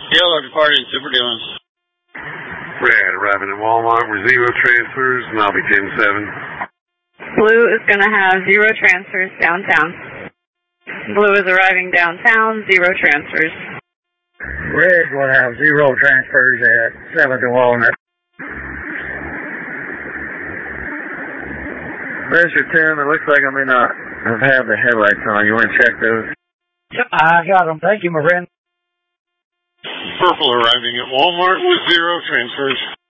Yellow departing Super Dillons. Red arriving at Walmart with 0 transfers, and I'll be 10-7. Blue is going to have 0 transfers downtown. Blue is arriving downtown, 0 transfers. Red will have 0 transfers at 7 to Walnut. Measure 10, it looks like I may not have had the headlights on. You want to check those? I got them. Thank you, my friend. Purple arriving at Walmart with 0 transfers.